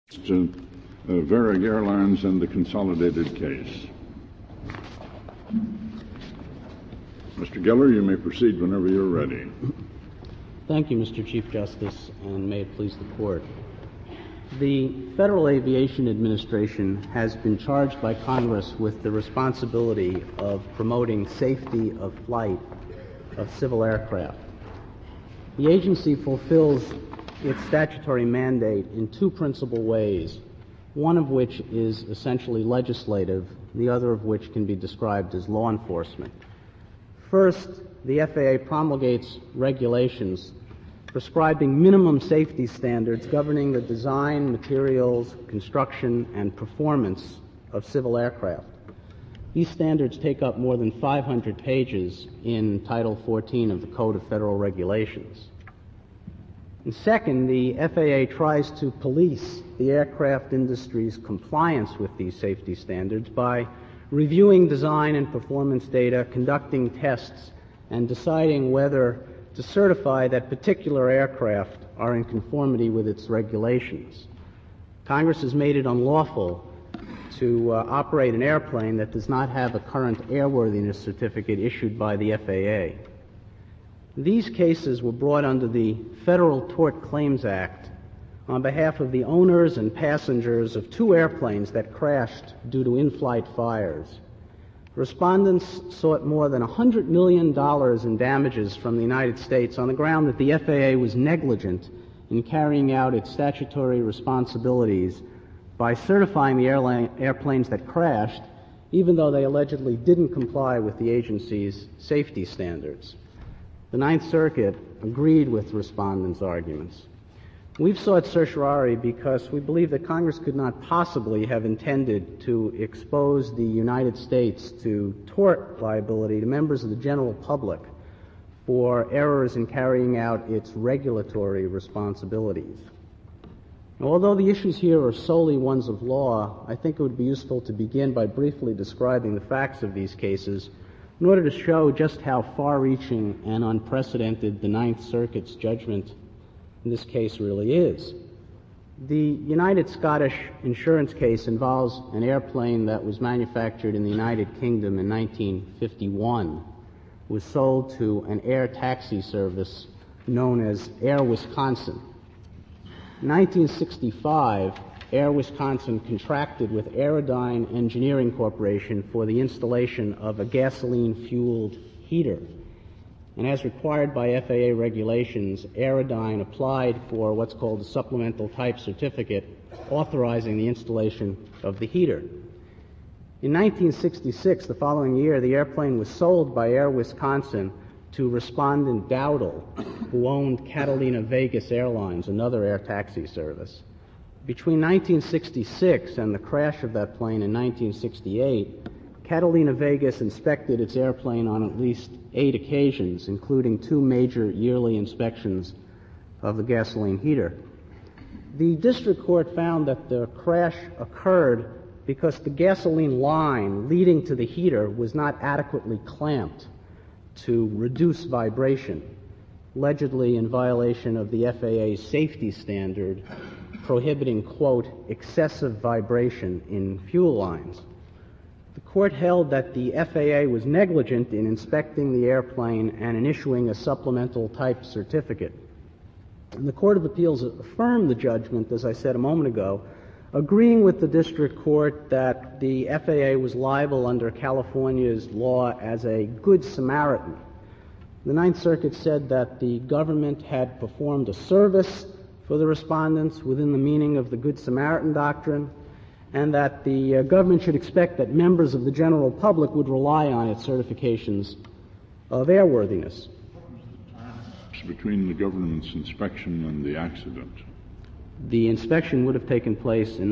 to Varig Airlines and the consolidated case. Mr. Geller, you may proceed whenever you're ready. Thank you, Mr. Chief Justice, and may it please the Court. The Federal Aviation Administration has been charged by Congress with the responsibility of promoting safety of flight of civil aircraft. The agency fulfills its statutory mandate in two principal ways, one of which is essentially legislative, the other of which can be described as law enforcement. First, the FAA promulgates regulations prescribing minimum safety standards governing the design, materials, construction, and performance of civil aircraft. These standards take up more than 500 pages in Title 14 of the Code of Federal Regulations. And second, the FAA tries to police the aircraft industry's compliance with these safety standards by reviewing design and performance data, conducting tests, and deciding whether to certify that particular aircraft are in conformity with its regulations. Congress has made it unlawful to operate an airplane that does not have a current airworthiness certificate issued by the FAA. These cases were brought under the Federal Tort Claims Act on behalf of the owners and passengers of two airplanes that crashed due to in-flight fires. Respondents sought more than $100 million in damages from the United States on the ground that the FAA was negligent in carrying out its statutory responsibilities by certifying the airplanes that crashed, even though they allegedly didn't comply with the agency's safety standards. The Ninth Circuit agreed with respondents' arguments. We've sought certiorari because we believe that Congress could not possibly have intended to expose the United States to tort liability to members of the general public for errors in carrying out its regulatory responsibilities. Now, although the issues here are solely ones of law, I think it would be useful to begin by briefly describing the facts of these cases in order to show just how far-reaching and unprecedented the Ninth Circuit's judgment in this case really is. The United Scottish insurance case involves an airplane that was manufactured in the United Kingdom in 1951, was sold to an air taxi service known as Air Wisconsin. In 1965, Air Wisconsin contracted with Aerodyne Engineering Corporation for the installation of a gasoline-fueled heater. And as required by FAA regulations, Aerodyne applied for what's called a supplemental type certificate authorizing the installation of the heater. In 1966, the following year, the airplane was sold by Air Wisconsin to Respondent Dowdle, who owned Catalina Vegas Airlines, another air taxi service. Between 1966 and the crash of that plane in 1968, Catalina Vegas inspected its airplane on at least 8 occasions, including 2 major yearly inspections of the gasoline heater. The district court found that the crash occurred because the gasoline line leading to the heater was not adequately clamped to reduce vibration, allegedly in violation of the FAA's safety standard prohibiting, quote, excessive vibration in fuel lines. The court held that the FAA was negligent in inspecting the airplane and in issuing a supplemental type certificate. And the Court of Appeals affirmed the judgment, as I said a moment ago, agreeing with the district court that the FAA was liable under California's law as a good Samaritan. The Ninth Circuit said that the government had performed a service for the respondents within the meaning of the Good Samaritan doctrine, and that the government should expect that members of the general public would rely on its certifications of airworthiness. What was the time between the government's inspection and the accident? The inspection would have taken place in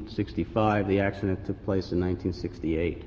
1965. The accident took place in 1968.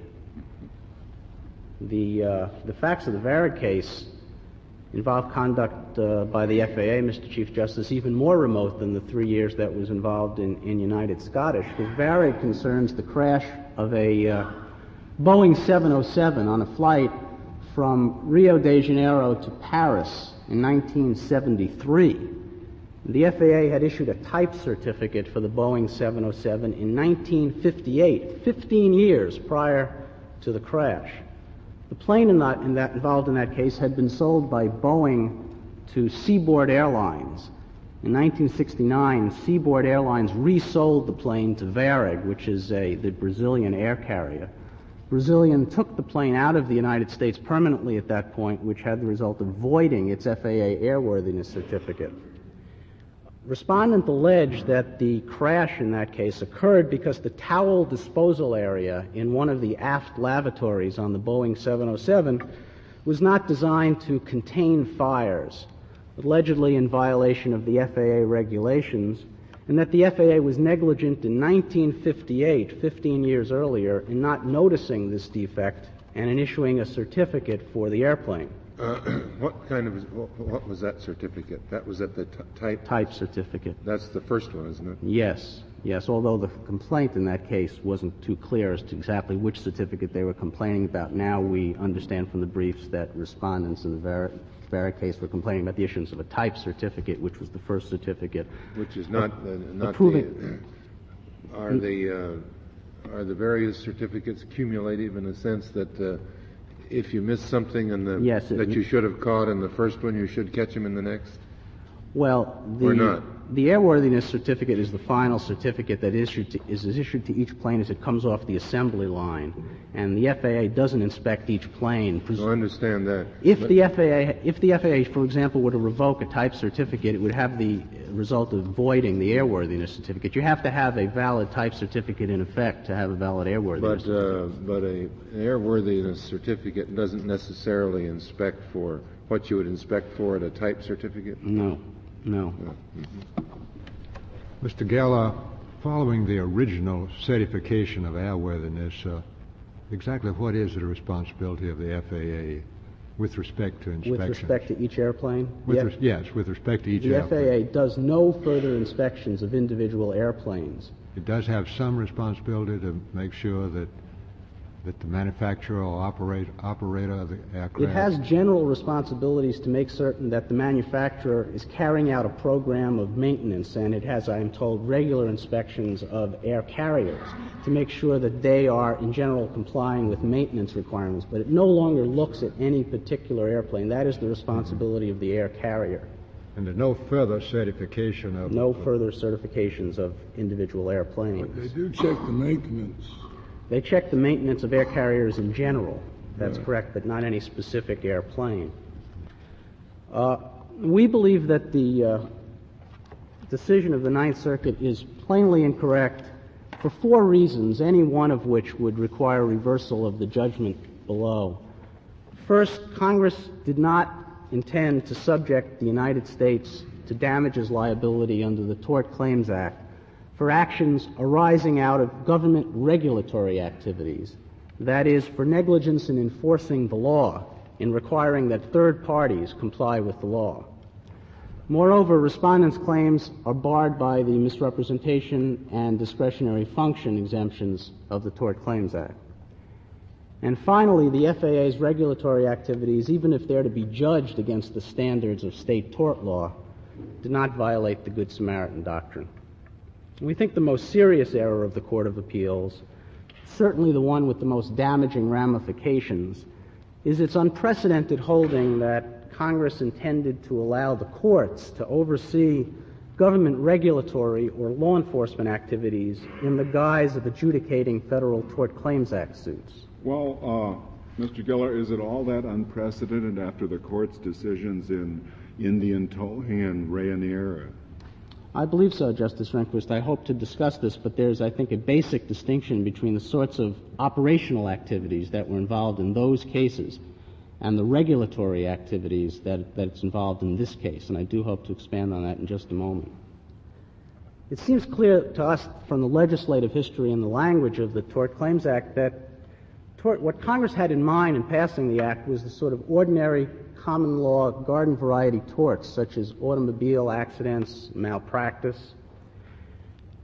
The facts of the Varig case involved conduct by the FAA, Mr. Chief Justice, even more remote than the 3 years that was involved in United Scottish. The Varig concerns the crash of a Boeing 707 on a flight from Rio de Janeiro to Paris in 1973. The FAA had issued a type certificate for the Boeing 707 in 1958, 15 years prior to the crash. The plane involved in that case had been sold by Boeing to Seaboard Airlines. In 1969, Seaboard Airlines resold the plane to Varig, which is the Brazilian air carrier. Brazilian took the plane out of the United States permanently at that point, which had the result of voiding its FAA airworthiness certificate. Respondent alleged that the crash in that case occurred because the towel disposal area in one of the aft lavatories on the Boeing 707 was not designed to contain fires, allegedly in violation of the FAA regulations, and that the FAA was negligent in 1958, 15 years earlier, in not noticing this defect and in issuing a certificate for the airplane. What was that certificate? That was at the type certificate. That's the first one, isn't it? Yes, although the complaint in that case wasn't too clear as to exactly which certificate they were complaining about. Now we understand from the briefs that respondents in the Varig case were complaining about the issuance of a type certificate, which was the first certificate. Which is not approving. Are the various certificates cumulative in the sense that if you miss something that you should have caught in the first one, you should catch them in the next? Well, or not? The airworthiness certificate is the final certificate that is issued to each plane as it comes off the assembly line, and the FAA doesn't inspect each plane. I understand that. If the FAA, for example, were to revoke a type certificate, it would have the result of voiding the airworthiness certificate. You have to have a valid type certificate in effect to have a valid airworthiness certificate. But an airworthiness certificate doesn't necessarily inspect for what you would inspect for at a type certificate? No. Mm-hmm. Mr. Geller, following the original certification of airworthiness, exactly what is the responsibility of the FAA with respect to inspection? With respect to each airplane? Yes, with respect to each airplane. The FAA does no further inspections of individual airplanes. It does have some responsibility to make sure that the manufacturer or operator of the aircraft... It has general responsibilities to make certain that the manufacturer is carrying out a program of maintenance, and it has, I am told, regular inspections of air carriers to make sure that they are, in general, complying with maintenance requirements. But it no longer looks at any particular airplane. That is the responsibility of the air carrier. And there's no further certification of... No further certifications of individual airplanes. But they do check the maintenance. They check the maintenance of air carriers in general. That's correct, but not any specific airplane. We believe that the decision of the Ninth Circuit is plainly incorrect for 4 reasons, any one of which would require reversal of the judgment below. First, Congress did not intend to subject the United States to damages liability under the Tort Claims Act for actions arising out of government regulatory activities, that is, for negligence in enforcing the law, in requiring that third parties comply with the law. Moreover, respondents' claims are barred by the misrepresentation and discretionary function exemptions of the Tort Claims Act. And finally, the FAA's regulatory activities, even if they're to be judged against the standards of state tort law, do not violate the Good Samaritan doctrine. We think the most serious error of the Court of Appeals, certainly the one with the most damaging ramifications, is its unprecedented holding that Congress intended to allow the courts to oversee government regulatory or law enforcement activities in the guise of adjudicating federal Tort Claims Act suits. Well, Mr. Geller, is it all that unprecedented after the Court's decisions in Indian Towing and Rayonier? I believe so, Justice Rehnquist. I hope to discuss this, but there's, I think, a basic distinction between the sorts of operational activities that were involved in those cases and the regulatory activities that's involved in this case, and I do hope to expand on that in just a moment. It seems clear to us from the legislative history and the language of the Tort Claims Act that what Congress had in mind in passing the Act was the sort of ordinary common law garden variety torts such as automobile accidents, malpractice.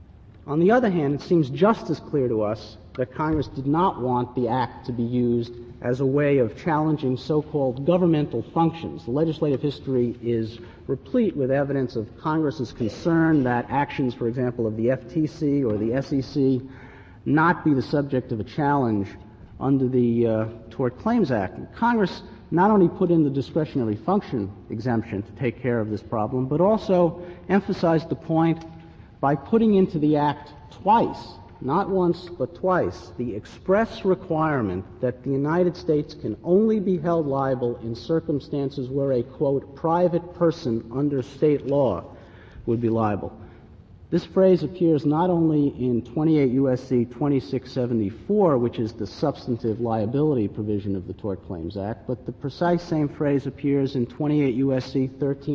On the other hand, it seems just as clear to us that Congress did not want the Act to be used as a way of challenging so-called governmental functions. The legislative history is replete with evidence of Congress's concern that actions, for example, of the FTC or the SEC not be the subject of a challenge under the Tort Claims Act. Congress not only put in the discretionary function exemption to take care of this problem, but also emphasized the point by putting into the Act twice, not once but twice, the express requirement that the United States can only be held liable in circumstances where a, quote, private person under state law would be liable. This phrase appears not only in 28 U.S.C. 2674, which is the substantive liability provision of the Tort Claims Act, but the precise same phrase appears in 28 U.S.C.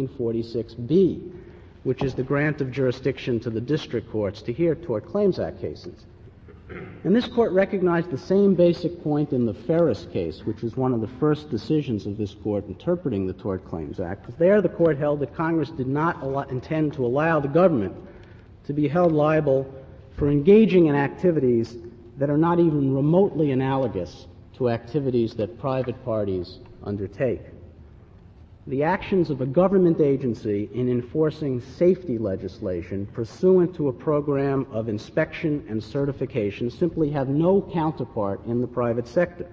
1346b, which is the grant of jurisdiction to the district courts to hear Tort Claims Act cases. And this court recognized the same basic point in the Ferris case, which was one of the first decisions of this court interpreting the Tort Claims Act. There, the court held that Congress did not intend to allow the government to be held liable for engaging in activities that are not even remotely analogous to activities that private parties undertake. The actions of a government agency in enforcing safety legislation pursuant to a program of inspection and certification simply have no counterpart in the private sector.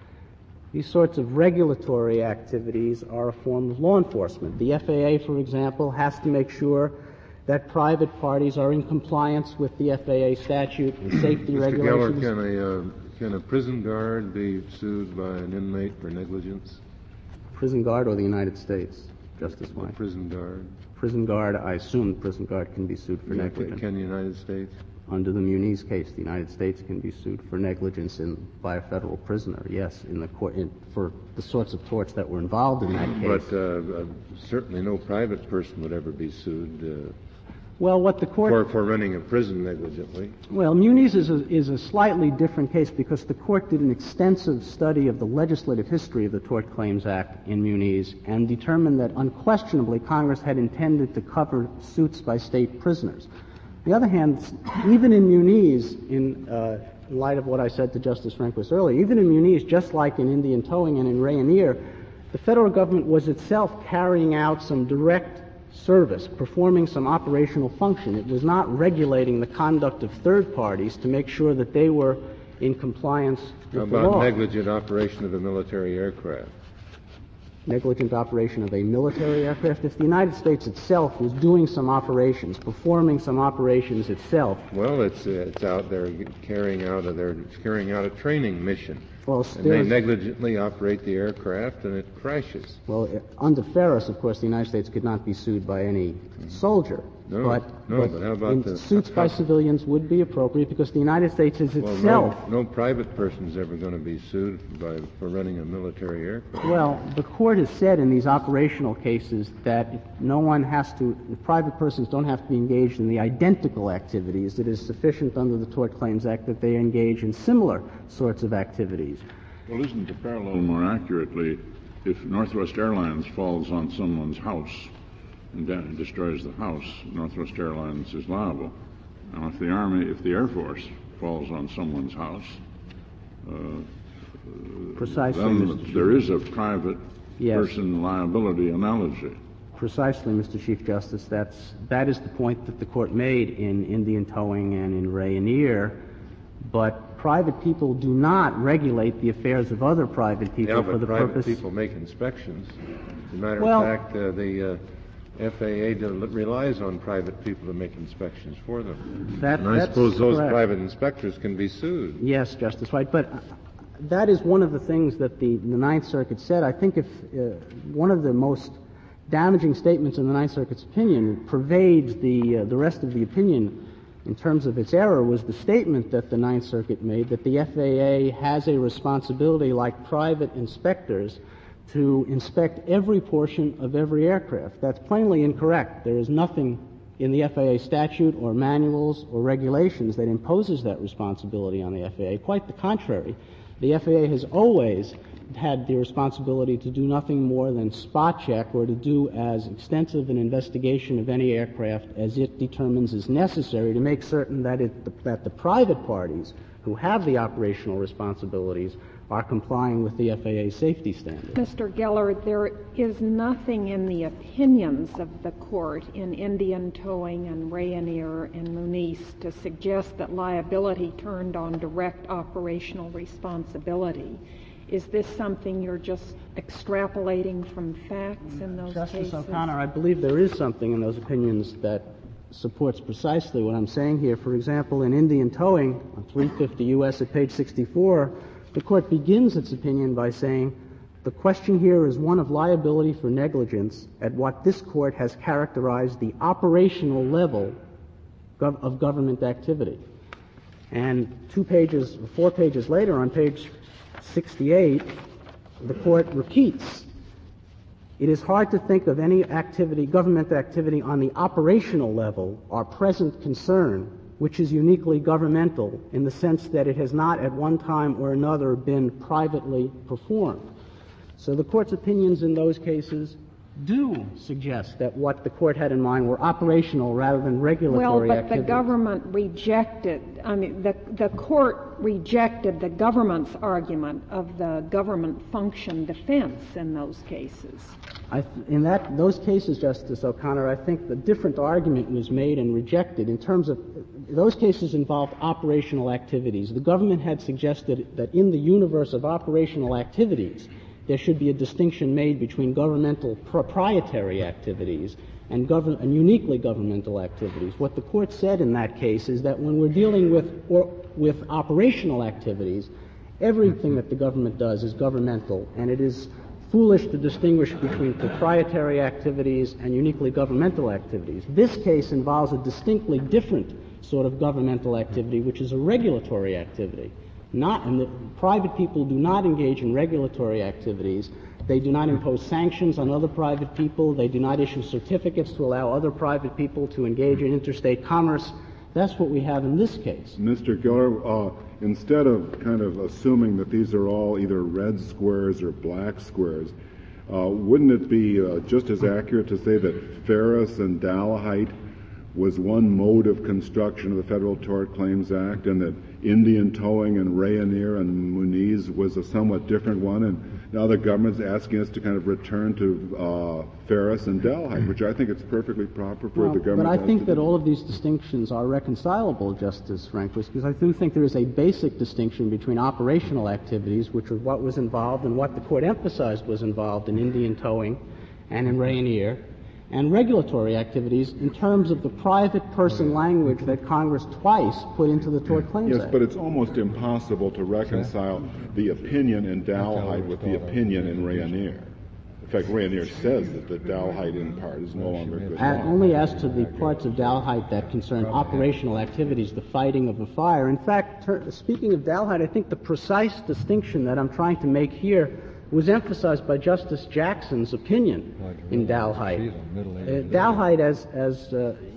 These sorts of regulatory activities are a form of law enforcement. The FAA, for example, has to make sure that private parties are in compliance with the FAA statute and safety regulations. Mr. Geller, can a prison guard be sued by an inmate for negligence? Prison guard or the United States, Justice White? Prison guard. Prison guard, I assume the prison guard can be sued for negligence. Can the United States? Under the Muniz case, the United States can be sued for negligence by a federal prisoner, yes, in the court, for the sorts of torts that were involved in that case. But certainly no private person would ever be sued well, what the court for running a prison negligently. Well, Muniz is a slightly different case because the court did an extensive study of the legislative history of the Tort Claims Act in Muniz and determined that unquestionably Congress had intended to cover suits by state prisoners. On the other hand, even in Muniz, in light of what I said to Justice Rehnquist earlier, even in Muniz, just like in Indian Towing and in Rayonier, the federal government was itself carrying out some direct service, performing some operational function. It was not regulating the conduct of third parties to make sure that they were in compliance with the law. How about negligent operation of a military aircraft? Negligent operation of a military aircraft? If the United States itself was doing some operations, performing some operations itself. Well, it's out there carrying out a training mission. Well, and they negligently operate the aircraft and it crashes. Well, under Ferris, of course, the United States could not be sued by any soldier. But how about suits by civilians would be appropriate because the United States is itself. No private person is ever going to be sued for running a military aircraft. Well, the court has said in these operational cases that private persons don't have to be engaged in the identical activities. It is sufficient under the Tort Claims Act that they engage in similar sorts of activities. Well, isn't the parallel more accurately if Northwest Airlines falls on someone's house and destroys the house, Northwest Airlines is liable. Now, if the Air Force falls on someone's house, Precisely, then there is a private person liability analogy. Precisely, Mr. Chief Justice. That is the point that the court made in Indian Towing and in Rayonier. But private people do not regulate the affairs of other private people for the purpose. Private people make inspections. As a matter of fact, the FAA relies on private people to make inspections for them. And I suppose those private inspectors can be sued. Yes, Justice White. But that is one of the things that the Ninth Circuit said. I think if one of the most damaging statements in the Ninth Circuit's opinion pervades the rest of the opinion in terms of its error was the statement that the Ninth Circuit made that the FAA has a responsibility like private inspectors to inspect every portion of every aircraft. That's plainly incorrect. There is nothing in the FAA statute or manuals or regulations that imposes that responsibility on the FAA. Quite the contrary. The FAA has always had the responsibility to do nothing more than spot check or to do as extensive an investigation of any aircraft as it determines is necessary to make certain that the private parties who have the operational responsibilities are complying with the FAA safety standards. Mr. Geller, there is nothing in the opinions of the court in Indian Towing and Rayonier and Muniz to suggest that liability turned on direct operational responsibility. Is this something you're just extrapolating from facts in those cases? Justice O'Connor, I believe there is something in those opinions that supports precisely what I'm saying here. For example, in Indian Towing, on 350 U.S. at page 64, the court begins its opinion by saying, the question here is one of liability for negligence at what this court has characterized the operational level of government activity. And 4 pages later, on page 68, the court repeats, it is hard to think of any government activity on the operational level, our present concern, which is uniquely governmental in the sense that it has not at one time or another been privately performed. So the court's opinions in those cases do suggest that what the court had in mind were operational rather than regulatory activities. Well, but the government rejected, the court rejected the government's argument of the government function defense in those cases. In those cases, Justice O'Connor, I think the different argument was made and rejected in terms of those cases involved operational activities. The government had suggested that in the universe of operational activities, there should be a distinction made between governmental proprietary activities and uniquely governmental activities. What the court said in that case is that when we're dealing with operational activities, everything that the government does is governmental, and it is foolish to distinguish between proprietary activities and uniquely governmental activities. This case involves a distinctly different sort of governmental activity, which is a regulatory activity. And the private people do not engage in regulatory activities. They do not impose sanctions on other private people. They do not issue certificates to allow other private people to engage in interstate commerce. That's what we have in this case. Mr. Geller, instead of kind of assuming that these are all either red squares or black squares, wouldn't it be just as accurate to say that Ferris and Dallahite was one mode of construction of the Federal Tort Claims Act, and that Indian Towing and Rayonier and Muniz was a somewhat different one, and now the government's asking us to kind of return to Ferris and Dallahite, which I think it's perfectly proper for the government. But I think that all of these distinctions are reconcilable, Justice Rehnquist, because I do think there is a basic distinction between operational activities, which was what was involved and what the court emphasized was involved in Indian Towing and in Rayonier, and regulatory activities in terms of the private person language that Congress twice put into the Tort Claims Act. Yes, but it's almost impossible to reconcile the opinion in Dallahite with the opinion in Rayonier. In fact, Rayonier says that the Dallahite in part is no longer good law. Only as to the parts of Dallahite that concern operational activities, the fighting of a fire. In fact, speaking of Dallahite, I think the precise distinction that I'm trying to make here was emphasized by Justice Jackson's opinion in Dallahite. Dallahite, as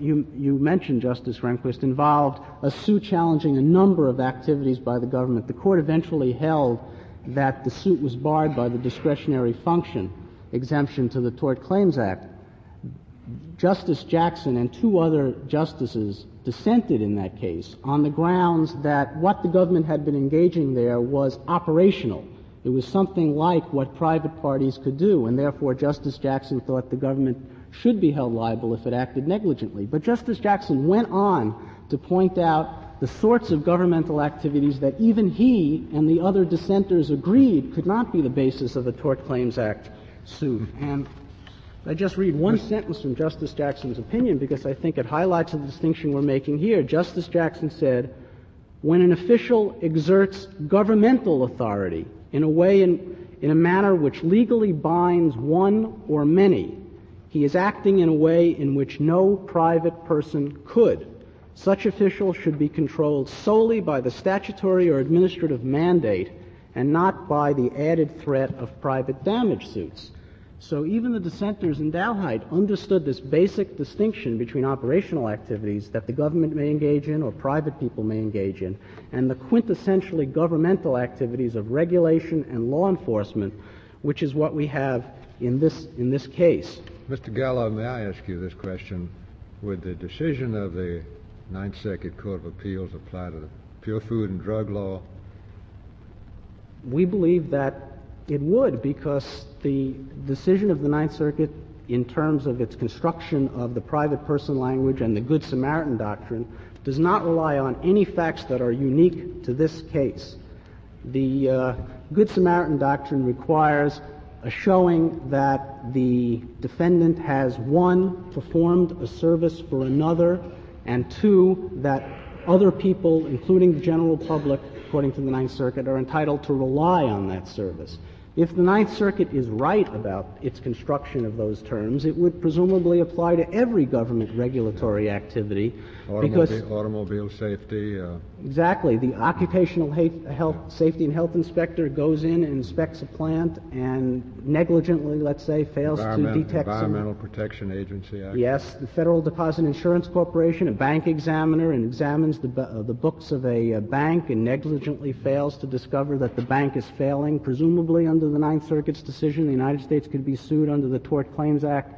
you mentioned, Justice Rehnquist, involved a suit challenging a number of activities by the government. The court eventually held that the suit was barred by the discretionary function exemption to the Tort Claims Act. Justice Jackson and 2 other justices dissented in that case on the grounds that what the government had been engaging there was operational. It was something like what private parties could do, and therefore Justice Jackson thought the government should be held liable if it acted negligently. But Justice Jackson went on to point out the sorts of governmental activities that even he and the other dissenters agreed could not be the basis of a Tort Claims Act suit. And I just read one sentence from Justice Jackson's opinion because I think it highlights the distinction we're making here. Justice Jackson said, when an official exerts governmental authority in a manner which legally binds one or many, he is acting in a way in which no private person could. Such official should be controlled solely by the statutory or administrative mandate and not by the added threat of private damage suits. So even the dissenters in Dalhite understood this basic distinction between operational activities that the government may engage in or private people may engage in, and the quintessentially governmental activities of regulation and law enforcement, which is what we have in this case. Mr. Gallo, may I ask you this question? Would the decision of the Ninth Circuit Court of Appeals apply to the pure food and drug law? We believe that it would, because the decision of the Ninth Circuit in terms of its construction of the private person language and the Good Samaritan doctrine does not rely on any facts that are unique to this case. The Good Samaritan doctrine requires a showing that the defendant has, one, performed a service for another, and two, that other people, including the general public, according to the Ninth Circuit, are entitled to rely on that service. If the Ninth Circuit is right about its construction of those terms, it would presumably apply to every government regulatory activity. Automobile safety. Exactly. The occupational safety and health inspector goes in and inspects a plant and negligently, let's say, fails to detect Environmental Protection Agency Act. Yes. The Federal Deposit Insurance Corporation, a bank examiner, and examines the books of a bank and negligently fails to discover that the bank is failing. Presumably, under the Ninth Circuit's decision, the United States could be sued under the Tort Claims Act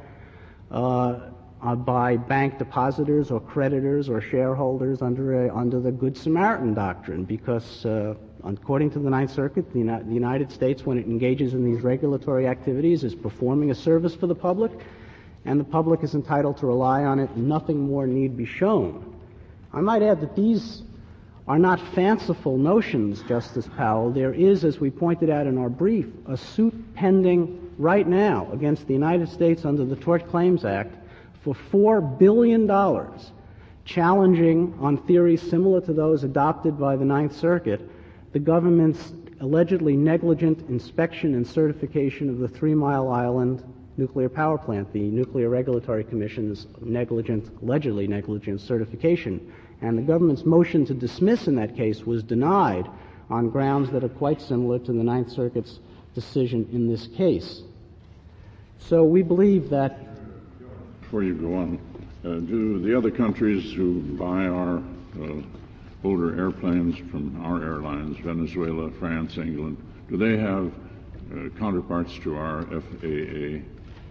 by bank depositors or creditors or shareholders under the Good Samaritan doctrine, because according to the Ninth Circuit, the United States, when it engages in these regulatory activities, is performing a service for the public, and the public is entitled to rely on it. Nothing more need be shown. I might add that these are not fanciful notions, Justice Powell. There is, as we pointed out in our brief, a suit pending right now against the United States under the Tort Claims Act for $4 billion, challenging, on theories similar to those adopted by the Ninth Circuit, the government's allegedly negligent inspection and certification of the 3 Mile Island nuclear power plant, the Nuclear Regulatory Commission's allegedly negligent certification. And the government's motion to dismiss in that case was denied on grounds that are quite similar to the Ninth Circuit's decision in this case. So we believe that... Before you go on, do the other countries who buy our older airplanes from our airlines, Venezuela, France, England, do they have counterparts to our FAA?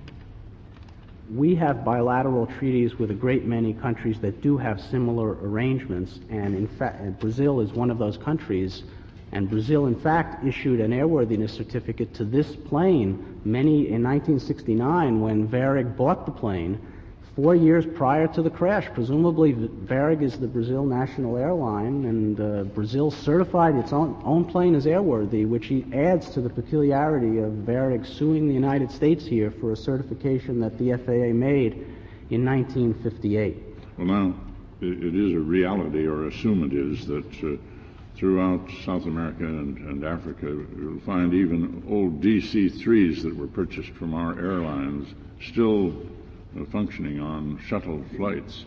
We have bilateral treaties with a great many countries that do have similar arrangements, and in fact, Brazil is one of those countries, and Brazil, in fact, issued an airworthiness certificate to this plane in 1969 when Varig bought the plane 4 years prior to the crash. Presumably, Varig is the Brazil national airline, and Brazil certified its own plane as airworthy, which adds to the peculiarity of Varig suing the United States here for a certification that the FAA made in 1958. Well, now, it is a reality, or assume it is, that throughout South America and Africa, you'll find even old DC-3s that were purchased from our airlines still functioning on shuttle flights.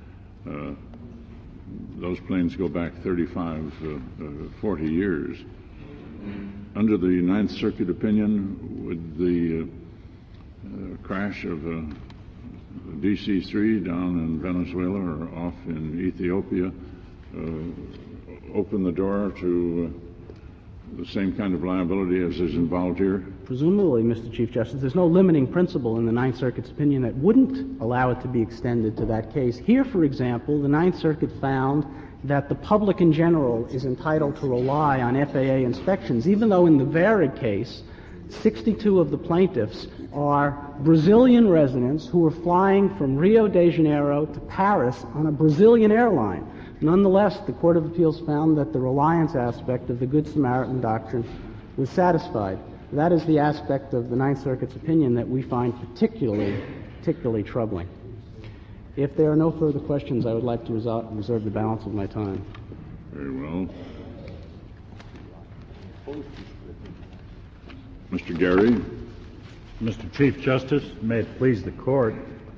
Those planes go back 35, 40 years. Under the Ninth Circuit opinion, would the crash of a DC-3 down in Venezuela or off in Ethiopia open the door to the same kind of liability as is involved here? Presumably, Mr. Chief Justice, there's no limiting principle in the Ninth Circuit's opinion that wouldn't allow it to be extended to that case. Here, for example, the Ninth Circuit found that the public in general is entitled to rely on FAA inspections, even though in the Varig case, 62 of the plaintiffs are Brazilian residents who were flying from Rio de Janeiro to Paris on a Brazilian airline. Nonetheless, the Court of Appeals found that the reliance aspect of the Good Samaritan doctrine was satisfied. That is the aspect of the Ninth Circuit's opinion that we find particularly troubling. If there are no further questions, I would like to reserve the balance of my time. Very well. Mr. Gary. Mr. Chief Justice, may it please the Court,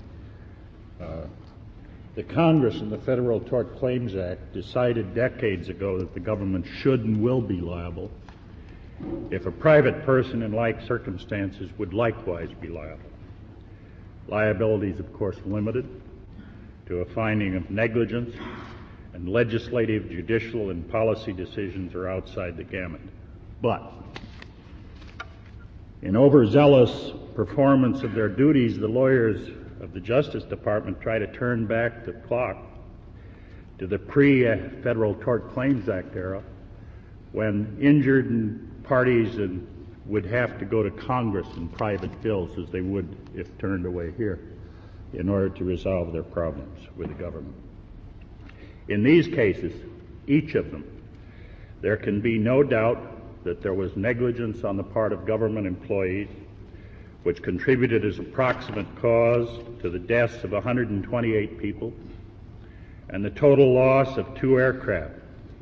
the Congress and the Federal Tort Claims Act decided decades ago that the government should and will be liable if a private person in like circumstances would likewise be liable. Liability is, of course, limited to a finding of negligence, and legislative, judicial, and policy decisions are outside the gamut. But in overzealous performance of their duties, the lawyers of the Justice Department try to turn back the clock to the pre-Federal Tort Claims Act era, when injured parties would have to go to Congress in private bills, as they would if turned away here, in order to resolve their problems with the government. In these cases, each of them, there can be no doubt that there was negligence on the part of government employees, which contributed as a proximate cause to the deaths of 128 people and the total loss of 2 aircraft.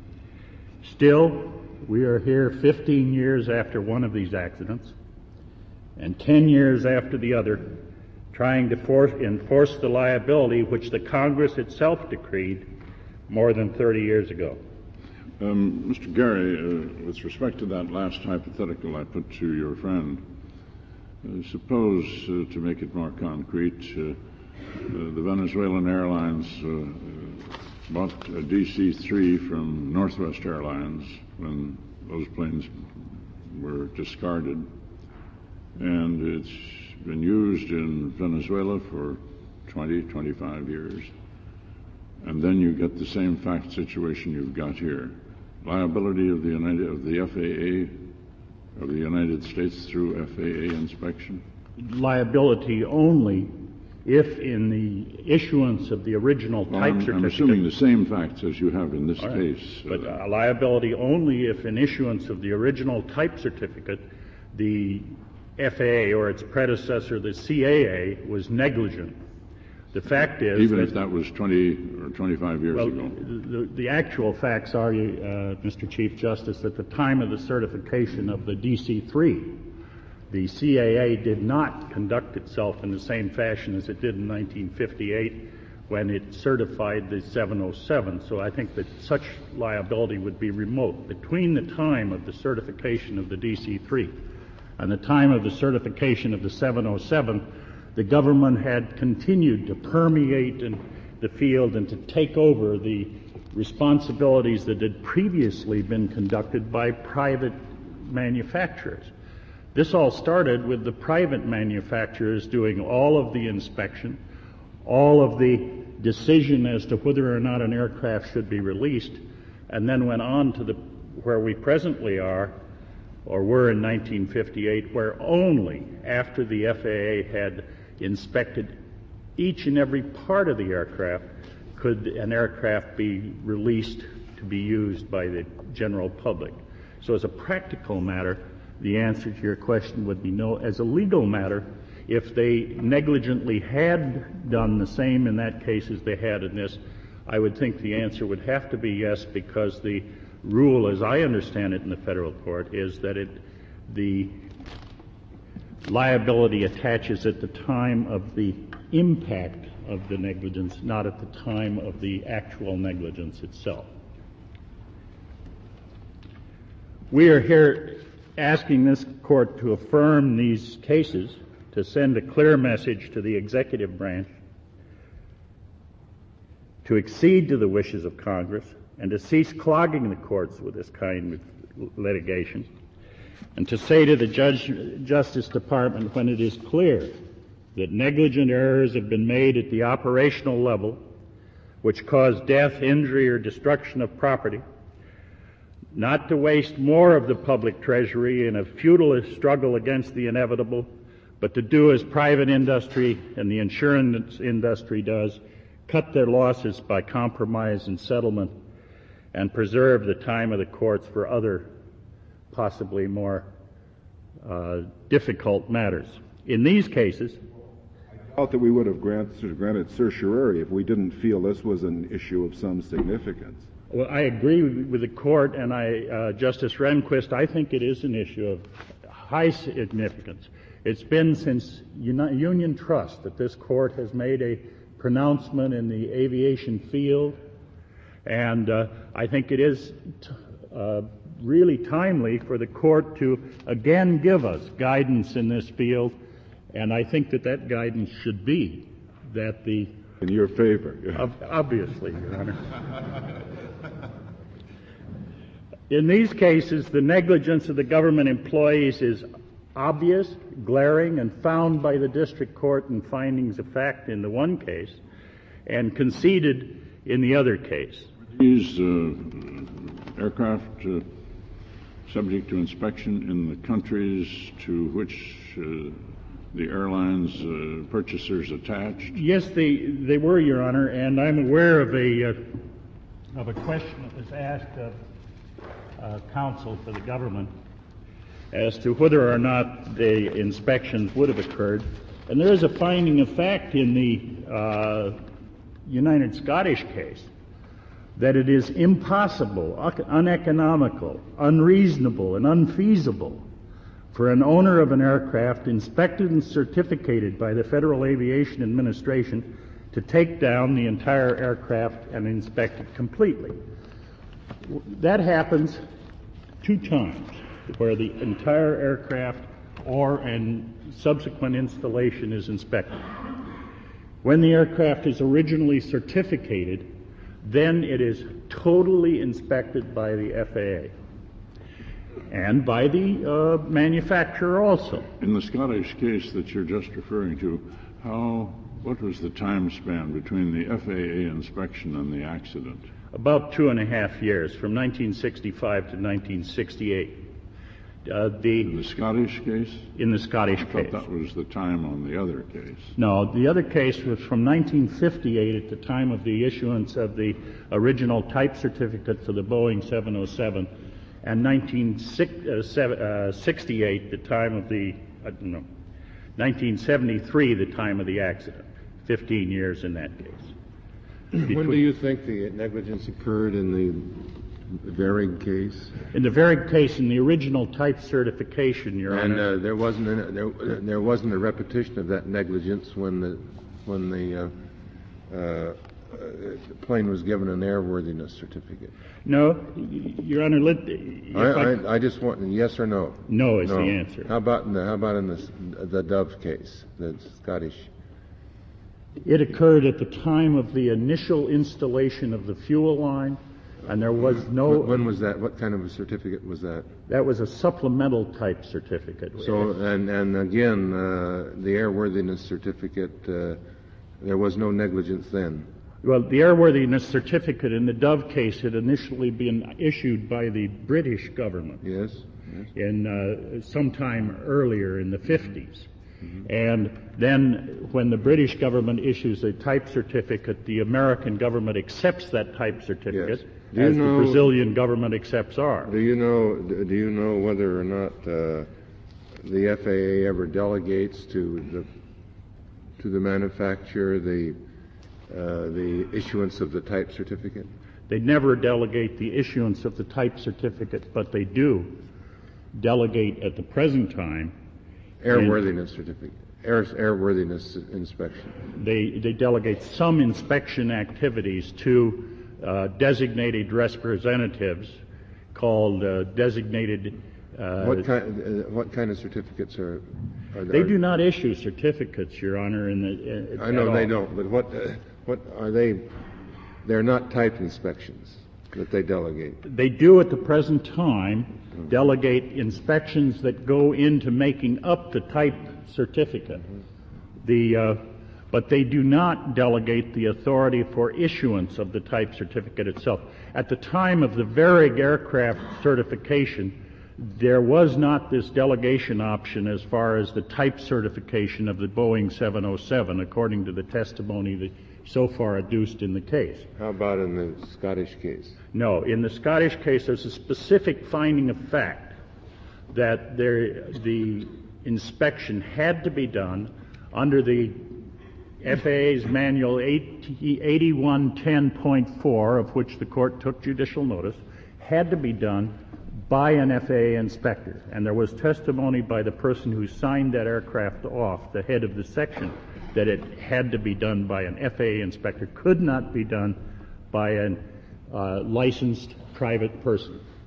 Still, we are here 15 years after one of these accidents and 10 years after the other, trying to enforce the liability which the Congress itself decreed more than 30 years ago. Mr. Gary, with respect to that last hypothetical I put to your friend, suppose, to make it more concrete, the Venezuelan Airlines bought a DC-3 from Northwest Airlines when those planes were discarded, and it's been used in Venezuela for 20, 25 years. And then you get the same fact situation you've got here. Liability of the FAA, of the United States through FAA inspection? Liability only if in the issuance of the original type certificate... I'm assuming the same facts as you have in this case. But liability only if in issuance of the original type certificate, the FAA or its predecessor, the CAA, was negligent. The fact is... Even if that was 20 or 25 years ago? The actual facts are, Mr. Chief Justice, at the time of the certification of the DC-3, the CAA did not conduct itself in the same fashion as it did in 1958 when it certified the 707. So I think that such liability would be remote. Between the time of the certification of the DC-3 and the time of the certification of the 707, the government had continued to permeate in the field and to take over the responsibilities that had previously been conducted by private manufacturers. This all started with the private manufacturers doing all of the inspection, all of the decision as to whether or not an aircraft should be released, and then went on to where we presently are, or were in 1958, where only after the FAA had inspected each and every part of the aircraft could an aircraft be released to be used by the general public. So as a practical matter, the answer to your question would be no. As a legal matter, if they negligently had done the same in that case as they had in this, I would think the answer would have to be yes, because the rule, as I understand it in the federal court, is that the liability attaches at the time of the impact of the negligence, not at the time of the actual negligence itself. We are here asking this court to affirm these cases, to send a clear message to the executive branch, to accede to the wishes of Congress, and to cease clogging the courts with this kind of litigation, and to say to the Justice Department, when it is clear that negligent errors have been made at the operational level which cause death, injury, or destruction of property, not to waste more of the public treasury in a futile struggle against the inevitable, but to do as private industry and the insurance industry does, cut their losses by compromise and settlement, and preserve the time of the courts for other, possibly more difficult matters. In these cases, I doubt that we would have granted certiorari if we didn't feel this was an issue of some significance. Well, I agree with the court, and Justice Rehnquist, I think it is an issue of high significance. It's been since Union Trust that this court has made a pronouncement in the aviation field, and I think it is really timely for the court to again give us guidance in this field, and I think that guidance should be that the... In your favor. Obviously, Your Honor. In these cases, the negligence of the government employees is obvious, glaring, and found by the district court in findings of fact in the one case, and conceded in the other case. These aircraft subject to inspection in the countries to which the airlines purchasers attached? Yes, they were, Your Honor, and I'm aware of a question that was asked of counsel for the government as to whether or not the inspections would have occurred. And there is a finding of fact in the United Scottish case that it is impossible, uneconomical, unreasonable, and unfeasible for an owner of an aircraft inspected and certificated by the Federal Aviation Administration to take down the entire aircraft and inspect it completely. That happens 2 times, where the entire aircraft and subsequent installation is inspected. When the aircraft is originally certificated, then it is totally inspected by the FAA and by the manufacturer also. In the Scottish case that you're just referring to, what was the time span between the FAA inspection and the accident? About 2.5 years, from 1965 to 1968. In the Scottish case? In the Scottish case. I thought that was the time on the other case. No, the other case was from 1958 at the time of the issuance of the original type certificate for the Boeing 707, and 1968, the time of the, 1973, the time of the accident. 15 years in that case. When do you think the negligence occurred in the Varig case? In the Varig case, in the original type certification, Your Honor. And there wasn't a repetition of that negligence when the plane was given an airworthiness certificate. No, Your Honor. I just want yes or no. No is the answer. How about in the Dove case, the Scottish? It occurred at the time of the initial installation of the fuel line, and there was no... When was that? What kind of a certificate was that? That was a supplemental type certificate. So, and again, the airworthiness certificate, there was no negligence then? Well, the airworthiness certificate in the Dove case had initially been issued by the British government. Yes. In sometime earlier in the 50s. Mm-hmm. And then when the British government issues a type certificate, the American government accepts that type certificate, as the Brazilian government accepts ours. Do you know whether or not the FAA ever delegates to the manufacturer the issuance of the type certificate? They never delegate the issuance of the type certificate, but they do delegate at the present time airworthiness certificate, airworthiness inspection. They delegate some inspection activities to designated representatives called designated. What kind of certificates are there? They do not issue certificates, Your Honor. I know they don't, but what are they? They're not type inspections that they delegate. They do at the present time delegate inspections that go into making up the type certificate. But they do not delegate the authority for issuance of the type certificate itself. At the time of the Varig aircraft certification, there was not this delegation option as far as the type certification of the Boeing 707, according to the testimony that so far adduced in the case. How about in the Scottish case? No. In the Scottish case, there's a specific finding of fact that the inspection had to be done under the FAA's manual 8110.4, of which the court took judicial notice, had to be done by an FAA inspector. And there was testimony by the person who signed that aircraft off, the head of the section, that it had to be done by an FAA inspector, could not be done by a licensed private person.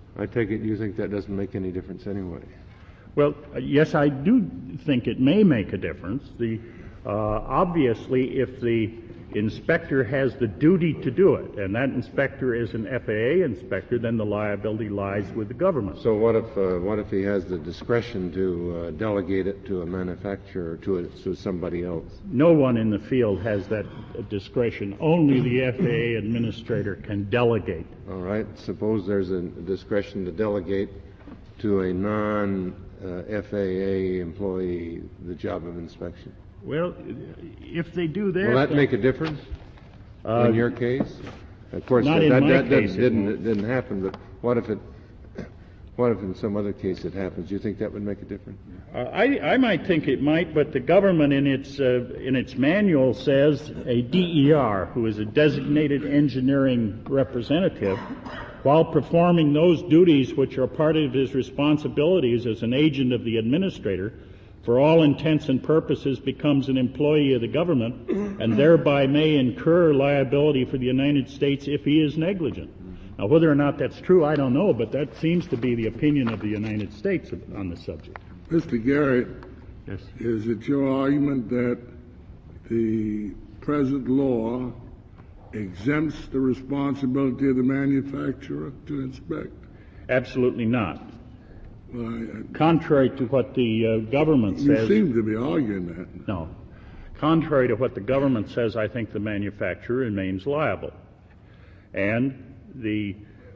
I take it you think that doesn't make any difference anyway. Well, yes, I do think it may make a difference. Obviously, if the inspector has the duty to do it, and that inspector is an FAA inspector, then the liability lies with the government. So what if he has the discretion to delegate it to a manufacturer or to somebody else? No one in the field has that discretion. Only the FAA administrator can delegate. All right. Suppose there's a discretion to delegate to a non-FAA employee the job of inspection. Well, if they do that... Will that make a difference in your case? Of course, that didn't happen, but what if in some other case it happens? Do you think that would make a difference? I might think it might, but the government in its manual says a DER, who is a designated engineering representative, while performing those duties which are part of his responsibilities as an agent of the administrator, for all intents and purposes becomes an employee of the government and thereby may incur liability for the United States if he is negligent. Now, whether or not that's true, I don't know, but that seems to be the opinion of the United States on the subject. Mr. Garrett, yes. Is it your argument that the present law exempts the responsibility of the manufacturer to inspect? Absolutely not. Contrary to what the government says... You seem to be arguing that. No. Contrary to what the government says, I think the manufacturer remains liable. And the...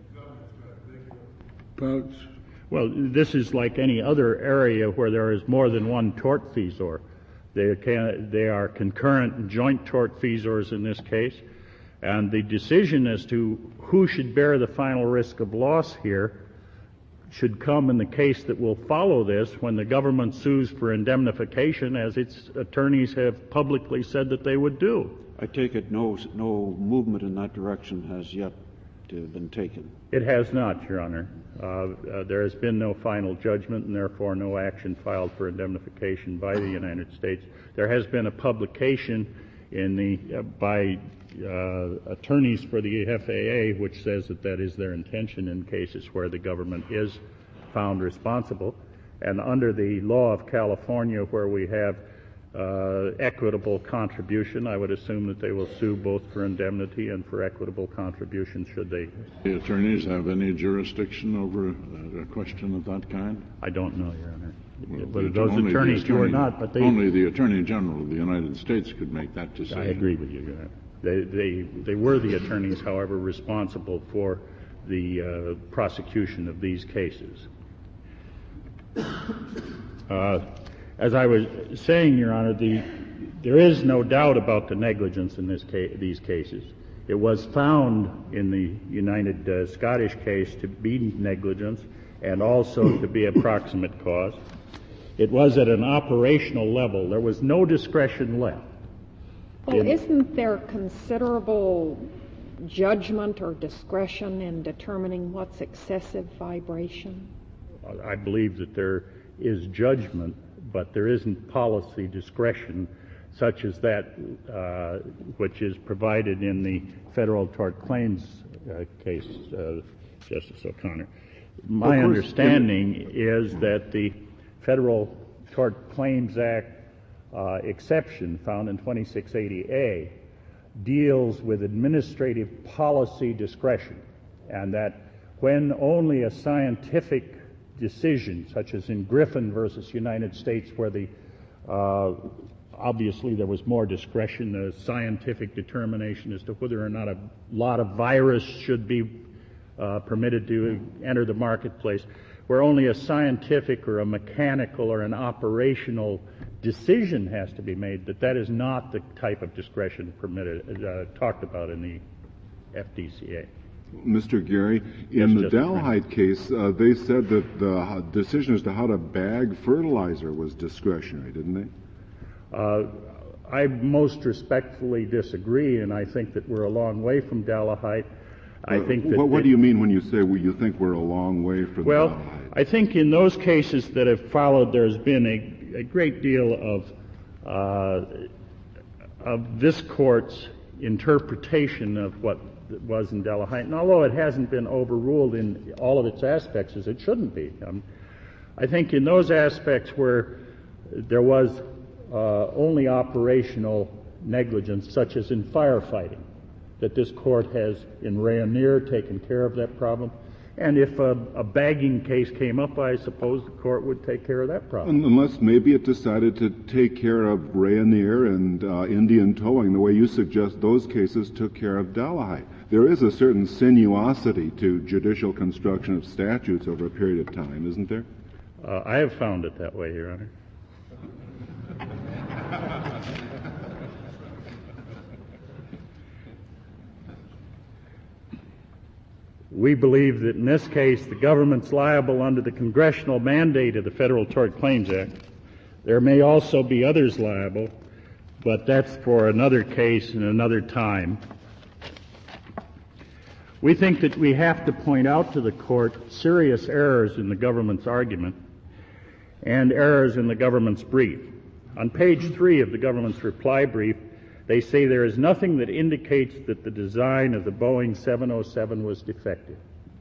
Well, this is like any other area where there is more than one tortfeasor. They are concurrent and joint tortfeasors in this case. And the decision as to who should bear the final risk of loss here should come in the case that will follow this when the government sues for indemnification, as its attorneys have publicly said that they would do. I take it no movement in that direction has yet been taken. It has not, Your Honor. There has been no final judgment and therefore no action filed for indemnification by the United States. There has been a publication by attorneys for the FAA which says that is their intention in cases where the government is found responsible. And under the law of California, where we have equitable contribution, I would assume that they will sue both for indemnity and for equitable contribution should they. The attorneys have any jurisdiction over a question of that kind? I don't know, Your Honor. Well, but those attorneys do or not, but only the Attorney General of the United States could make that decision. I agree with you, Your Honor. They were the attorneys, however, responsible for the prosecution of these cases. As I was saying, Your Honor, there is no doubt about the negligence in these cases. It was found in the United Scottish case to be negligence and also to be a proximate cause. It was at an operational level. There was no discretion left. Well, isn't there considerable judgment or discretion in determining what's excessive vibration? I believe that there is judgment, but there isn't policy discretion such as that which is provided in the Federal Tort Claims case, Justice O'Connor. My understanding is that the Federal Tort Claims Act exception found in 2680A deals with administrative policy discretion, and that when only a scientific decision, such as in Griffin versus United States, where obviously there was more discretion, the scientific determination as to whether or not a lot of virus should be permitted to enter the marketplace, where only a scientific or a mechanical or an operational decision has to be made, that is not the type of discretion talked about in the FDCA. Mr. Gary, in the Dalhite case, they said that the decision as to how to bag fertilizer was discretionary, didn't they? I most respectfully disagree, and I think that we're a long way from Dalhite. I think that what do you mean when you say you think we're a long way from Dalhite? I think in those cases that have followed, there's been a great deal of this Court's interpretation of what was in Delahite. And although it hasn't been overruled in all of its aspects, as it shouldn't be, I think in those aspects where there was only operational negligence, such as in firefighting, that this court has in Rayonier taken care of that problem. And if a bagging case came up, I suppose the court would take care of that problem. Unless maybe it decided to take care of Rayonier and Indian towing the way you suggest those cases took care of Delahite. There is a certain sinuosity to judicial construction of statutes over a period of time, isn't there? I have found it that way, Your Honor. We believe that in this case the government's liable under the congressional mandate of the Federal Tort Claims Act. There may also be others liable, but that's for another case and another time. We think that we have to point out to the court serious errors in the government's argument and errors in the government's brief. On page 3 of the government's reply brief, they say there is nothing that indicates that the design of the Boeing 707 was defective.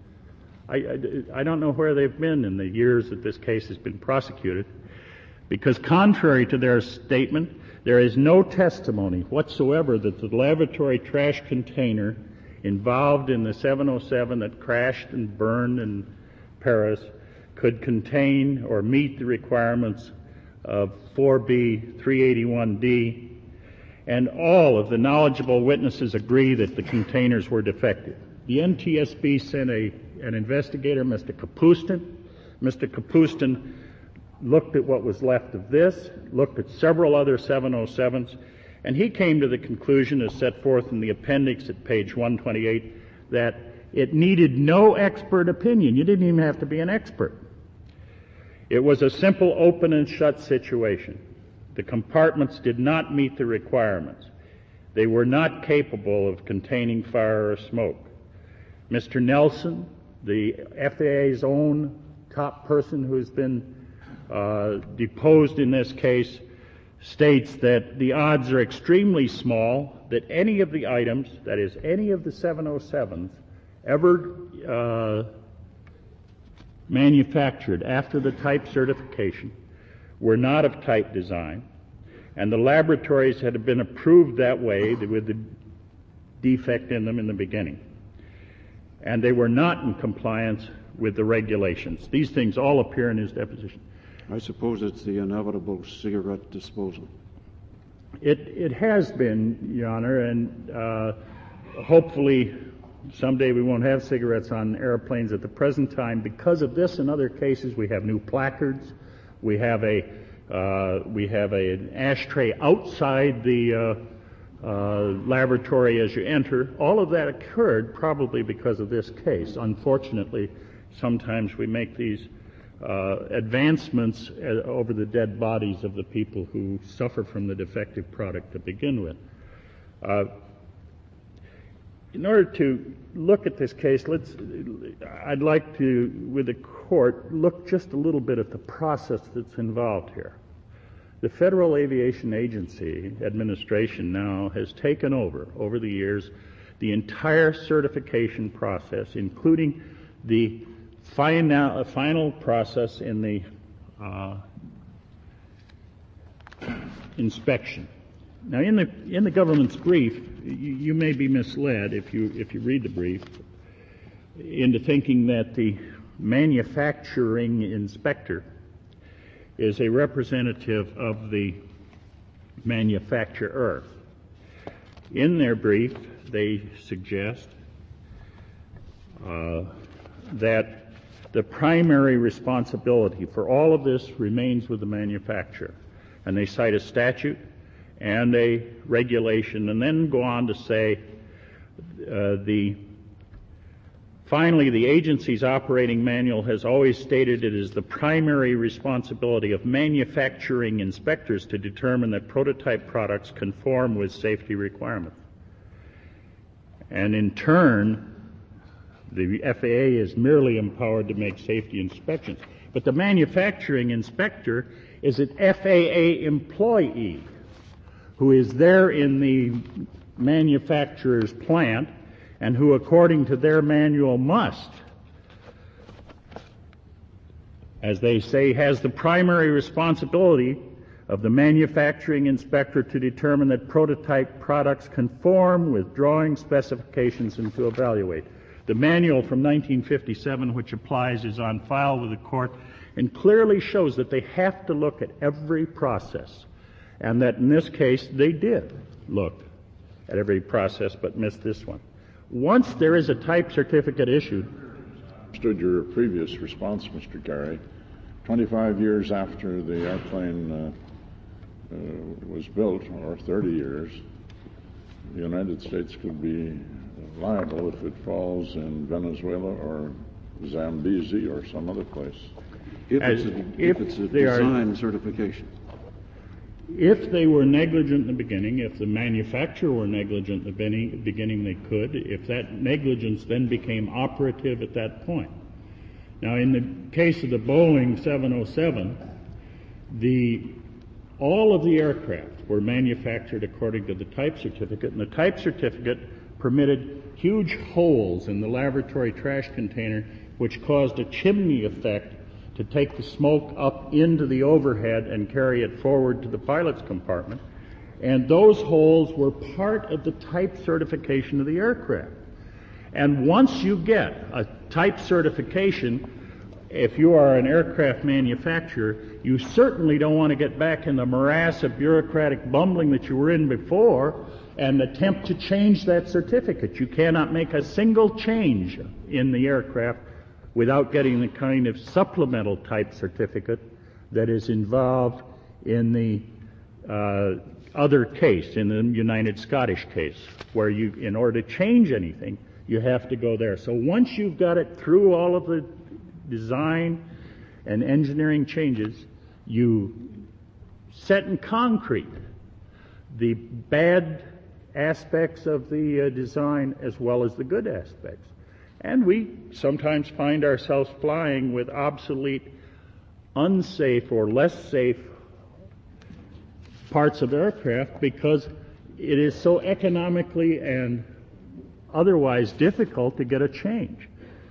I don't know where they've been in the years that this case has been prosecuted, because contrary to their statement, there is no testimony whatsoever that the laboratory trash container involved in the 707 that crashed and burned in Paris could contain or meet the requirements of 4B 381D, and all of the knowledgeable witnesses agree that the containers were defective. The NTSB sent an investigator, Mr. Kapustin. Mr. Kapustin looked at what was left of this, looked at several other 707s, and he came to the conclusion, as set forth in the appendix at page 128, that it needed no expert opinion. You didn't even have to be an expert. It was a simple open and shut situation. The compartments did not meet the requirements. They were not capable of containing fire or smoke. Mr. Nelson, the FAA's own top person who has been deposed in this case, states that the odds are extremely small that any of the items, that is, any of the 707s, ever manufactured after the type certification were not of type design, and the laboratories had been approved that way with the defect in them in the beginning. And they were not in compliance with the regulations. These things all appear in his deposition. I suppose it's the inevitable cigarette disposal. It has been, Your Honor, and hopefully someday we won't have cigarettes on airplanes. At the present time, because of this and other cases, we have new placards. We have an ashtray outside the laboratory as you enter. All of that occurred probably because of this case. Unfortunately, sometimes we make these advancements over the dead bodies of the people who suffer from the defective product to begin with. In order to look at this case, I'd like to, with the court, look just a little bit at the process that's involved here. The Federal Aviation Agency administration now has taken over the years, the entire certification process, including the final process in the inspection. Now, in the government's brief, you may be misled if you read the brief into thinking that the manufacturing inspector is a representative of the manufacturer. In their brief, they suggest that the primary responsibility for all of this remains with the manufacturer. And they cite a statute and a regulation, and then go on to say finally, the agency's operating manual has always stated it is the primary responsibility of manufacturing inspectors to determine that prototype products conform with safety requirements. And in turn, the FAA is merely empowered to make safety inspections. But the manufacturing inspector is an FAA employee who is there in the manufacturer's plant and who, according to their manual, must, as they say, has the primary responsibility of the manufacturing inspector to determine that prototype products conform with drawing specifications and to evaluate. The manual from 1957, which applies, is on file with the court and clearly shows that they have to look at every process, and that in this case they did look at every process but missed this one. Once there is a type certificate issued... Understood your previous response, Mr. Gary. 25 years after the airplane was built, or 30 years, the United States could be liable if it falls in Venezuela or Zambezi or some other place. If it's a design certification. If they were negligent in the beginning, if the manufacturer were negligent in the beginning, they could. If that negligence then became operative at that point. Now, in the case of the Boeing 707, all of the aircraft were manufactured according to the type certificate, and the type certificate permitted huge holes in the laboratory trash container, which caused a chimney effect to take the smoke up into the overhead and carry it forward to the pilot's compartment. And those holes were part of the type certification of the aircraft. And once you get a type certification, if you are an aircraft manufacturer, you certainly don't want to get back in the morass of bureaucratic bumbling that you were in before and attempt to change that certificate. You cannot make a single change in the aircraft without getting the kind of supplemental type certificate that is involved in the other case, in the United Scottish case, where you, in order to change anything, you have to go there. So once you've got it through all of the design and engineering changes, you set in concrete the bad aspects of the design as well as the good aspects. And we sometimes find ourselves flying with obsolete, unsafe, or less safe parts of aircraft because it is so economically and otherwise difficult to get a change.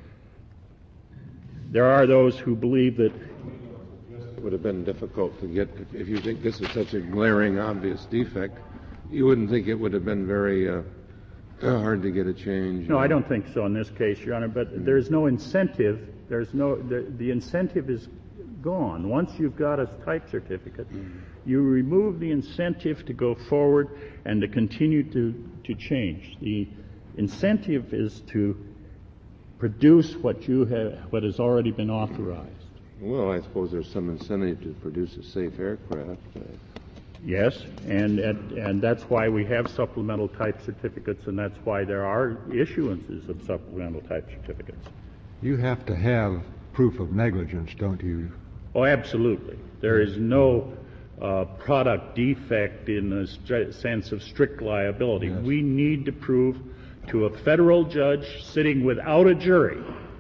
There are those who believe that it would have been difficult to get, if you think this is such a glaring, obvious defect, you wouldn't think it would have been very hard to get a change. No, I don't think so in this case, Your Honor, but there's no incentive. The incentive is gone. Once you've got a type certificate, you remove the incentive to go forward and to continue to change. The incentive is to produce what has already been authorized. Well, I suppose there's some incentive to produce a safe aircraft. Yes, and that's why we have supplemental type certificates, and that's why there are issuances of supplemental type certificates. You have to have proof of negligence, don't you? Oh, absolutely. There is no product defect in the sense of strict liability. Yes. We need to prove to a federal judge sitting without a jury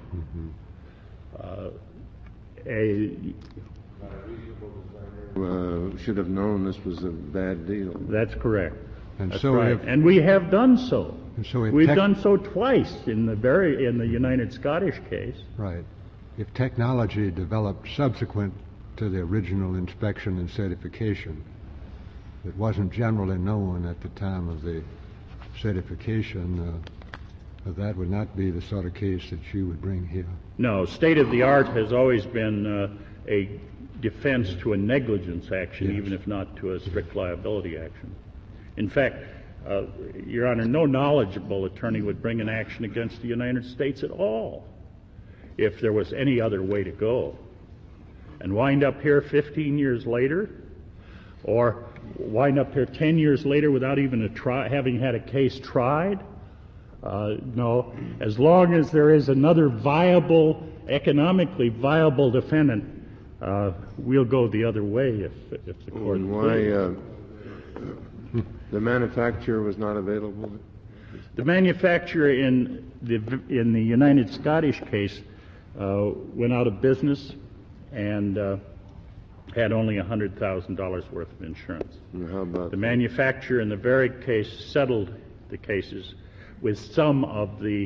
should have known this was a bad deal. That's correct. And That's so right. And we have done so. And so we've done so twice in the United Scottish case. Right. If technology developed subsequent to the original inspection and certification that wasn't generally known at the time of the certification, that would not be the sort of case that you would bring here. No, state-of-the-art has always been a defense to a negligence action, yes, even if not to a strict liability action. In fact, Your Honor, no knowledgeable attorney would bring an action against the United States at all if there was any other way to go. And wind up here 15 years later, or wind up here 10 years later without even having had a case tried? No. As long as there is another viable, economically viable defendant, we'll go the other way if the court... And why the manufacturer was not available? The manufacturer in the United Scottish case went out of business and had only $100,000 worth of insurance. And how about the manufacturer in the very case settled the cases with some of the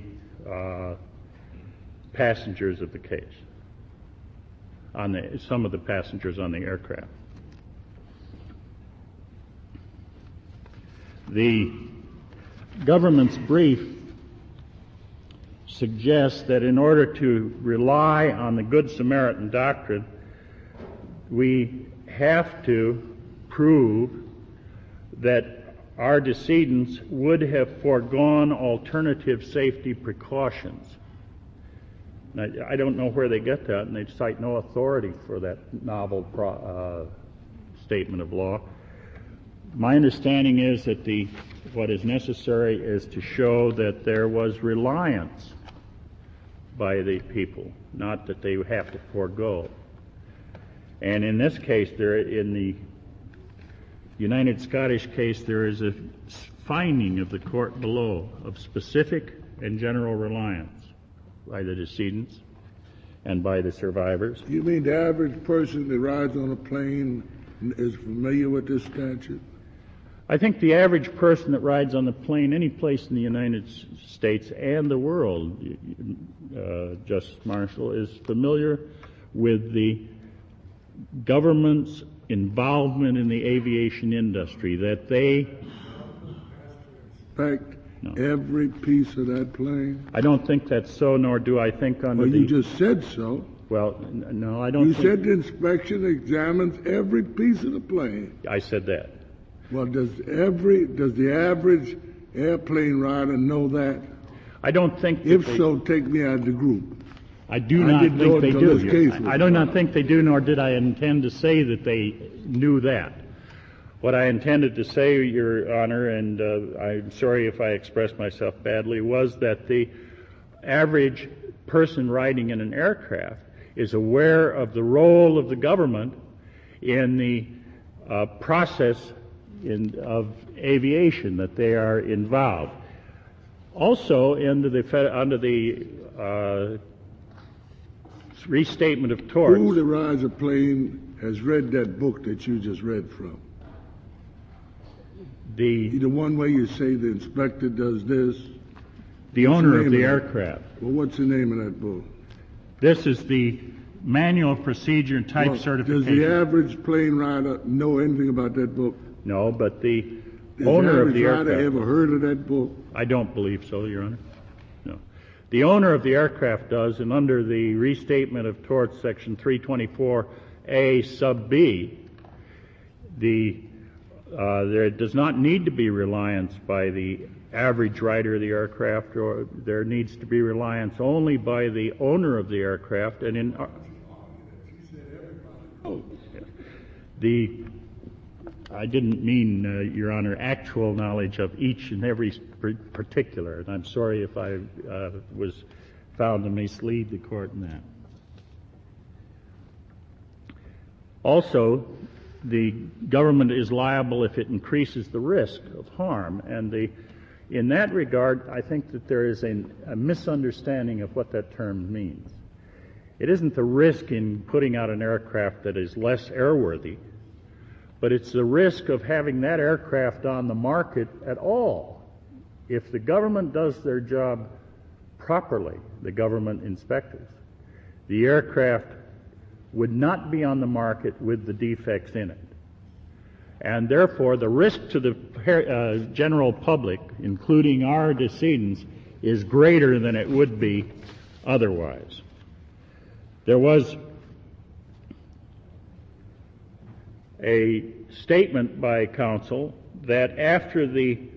passengers of the case, some of the passengers on the aircraft. The government's brief suggests that in order to rely on the Good Samaritan doctrine, we have to prove that our decedents would have foregone alternative safety precautions. Now, I don't know where they get that, and they cite no authority for that novel statement of law. My understanding is that what is necessary is to show that there was reliance by the people, not that they have to forego. And in this case, in the United Scottish case, there is a finding of the court below of specific and general reliance by the decedents and by the survivors. You mean the average person that rides on a plane is familiar with this statute? I think the average person that rides on the plane any place in the United States and the world, Justice Marshall, is familiar with the government's involvement in the aviation industry, that they inspect every piece of that plane? I don't think that's so, nor do I think under Well, you just said so. Well, no, I don't You said the inspection examines every piece of the plane. I said that. Well, does the average airplane rider know that? I don't think. If so, take me out of the group. I do not think they do. I do not think they do, nor did I intend to say that they knew that. What I intended to say, Your Honor, and I'm sorry if I expressed myself badly, was that the average person riding in an aircraft is aware of the role of the government in the process of aviation, that they are involved. Also, under the restatement of torts. Who that rides a plane has read that book that you just read from? The one where you say the inspector does this? The owner of the aircraft. Well, what's the name of that book? This is the Manual of Procedure and Type Certification. Does the average plane rider know anything about that book? No, but the owner of the aircraft. Has the average rider ever heard of that book? I don't believe so, Your Honor. No. The owner of the aircraft does, and under the Restatement of Torts, Section 324A sub B, there does not need to be reliance by the average rider of the aircraft, or there needs to be reliance only by the owner of the aircraft, and I didn't mean, Your Honor, actual knowledge of each and every particular, and I'm sorry if I was found to mislead the court in that. Also, the government is liable if it increases the risk of harm, and in that regard, I think that there is a misunderstanding of what that term means. It isn't the risk in putting out an aircraft that is less airworthy, but it's the risk of having that aircraft on the market at all. If the government does their job properly, the government inspectors, the aircraft would not be on the market with the defects in it. And therefore, the risk to the general public, including our decedents, is greater than it would be otherwise. There was a statement by counsel that after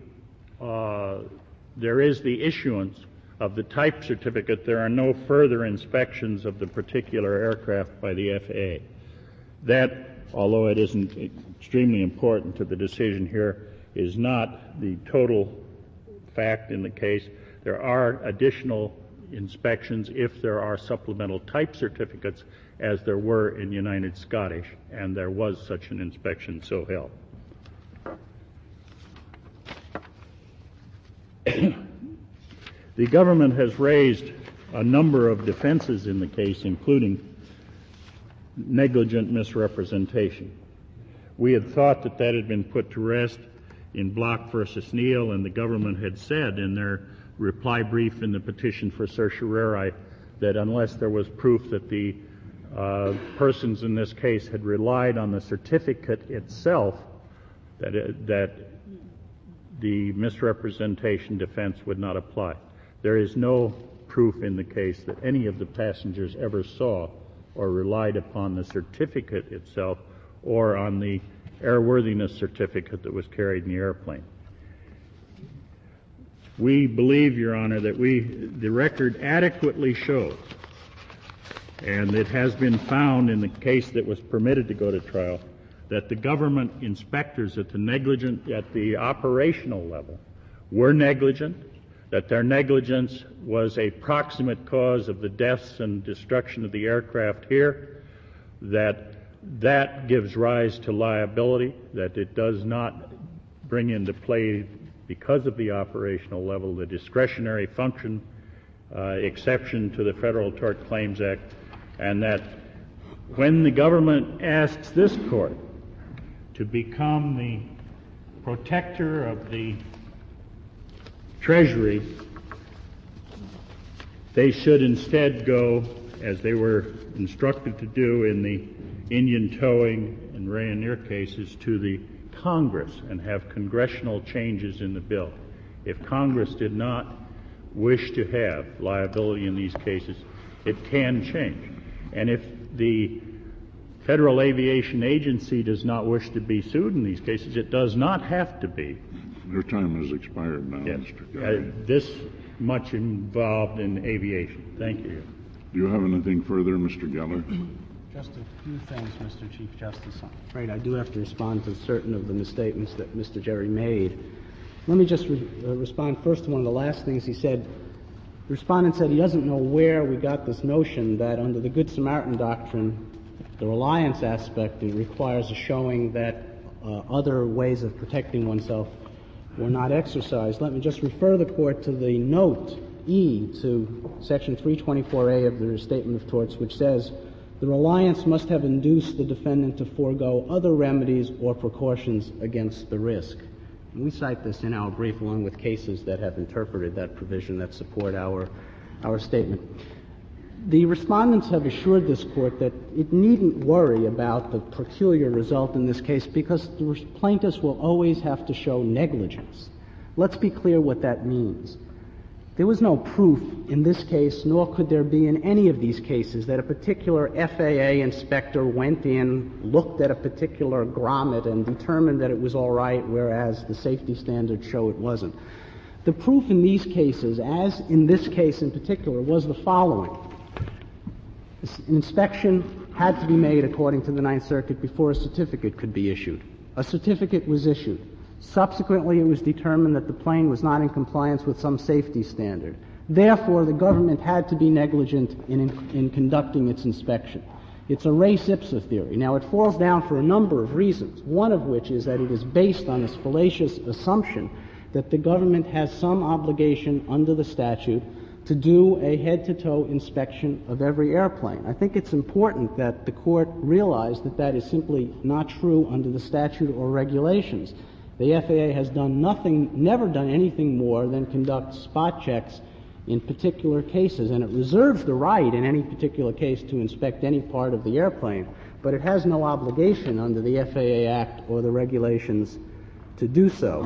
there is the issuance of the type certificate, there are no further inspections of the particular aircraft by the FAA. That, although it isn't extremely important to the decision here, is not the total fact in the case. There are additional inspections if there are supplemental type certificates, as there were in United Scottish, and there was such an inspection so held. The government has raised a number of defenses in the case, including negligent misrepresentation. We had thought that had been put to rest in Block versus Neal, and the government had said in their reply brief in the petition for certiorari that unless there was proof that the persons in this case had relied on the certificate itself, that the misrepresentation defense would not apply. There is no proof in the case that any of the passengers ever saw or relied upon the certificate itself or on the airworthiness certificate that was carried in the airplane. We believe, Your Honor, that the record adequately shows, and it has been found in the case that was permitted to go to trial, that the government inspectors at the operational level were negligent, that their negligence was a proximate cause of the deaths and destruction of the aircraft here, that gives rise to liability, that it does not bring into play, because of the operational level, the discretionary function exception to the Federal Tort Claims Act, and that when the government asks this court to become the protector of the Treasury, they should instead go, as they were instructed to do in the Indian Towing and Rayonier cases, to the Congress and have congressional changes in the bill. If Congress did not wish to have liability in these cases, it can change. And if the Federal Aviation Agency does not wish to be sued in these cases, it does not have to be. Your time has expired now, yes. Mr. Kelly. This much involved in aviation. Thank you. Do you have anything further, Mr. Geller? Just a few things, Mr. Chief Justice. I'm afraid I do have to respond to certain of the misstatements that Mr. Jerry made. Let me just respond first to one of the last things he said. The respondent said he doesn't know where we got this notion that under the Good Samaritan doctrine, the reliance aspect requires a showing that other ways of protecting oneself were not exercised. Let me just refer the Court to the note E to Section 324A of the Restatement of Torts, which says, the reliance must have induced the defendant to forego other remedies or precautions against the risk. And we cite this in our brief along with cases that have interpreted that provision that support our statement. The respondents have assured this Court that it needn't worry about the peculiar result in this case because the plaintiffs will always have to show negligence. Let's be clear what that means. There was no proof in this case, nor could there be in any of these cases, that a particular FAA inspector went in, looked at a particular grommet, and determined that it was all right, whereas the safety standards show it wasn't. The proof in these cases, as in this case in particular, was the following. An inspection had to be made according to the Ninth Circuit before a certificate could be issued. A certificate was issued. Subsequently, it was determined that the plane was not in compliance with some safety standard. Therefore, the government had to be negligent in conducting its inspection. It's a res ipsa theory. Now, it falls down for a number of reasons, one of which is that it is based on this fallacious assumption that the government has some obligation under the statute to do a head-to-toe inspection of every airplane. I think it's important that the Court realize that that is simply not true under the statute or regulations. The FAA has never done anything more than conduct spot checks in particular cases, and it reserves the right in any particular case to inspect any part of the airplane, but it has no obligation under the FAA Act or the regulations to do so.